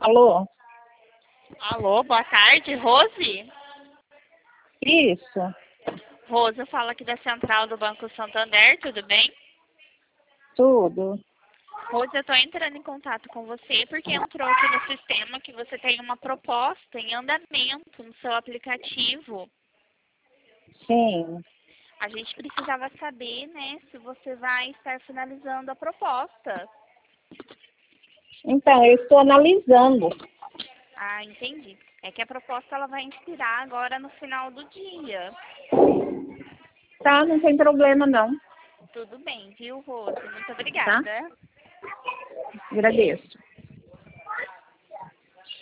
Alô? Alô, boa tarde, Rose? Isso, Rose, eu falo aqui da Central do Banco Santander, tudo bem? tudo. Rose, eu estou entrando em contato com você porque entrou aqui no sistema que você tem uma proposta em andamento no seu aplicativo. Sim. A gente precisava saber, né, se você vai estar finalizando a proposta. Então, eu estou analisando. Ah, entendi. É que a proposta ela vai expirar agora no final do dia. Tá, não tem problema não, Tudo bem, viu, Rose? Muito tá? obrigada. Agradeço.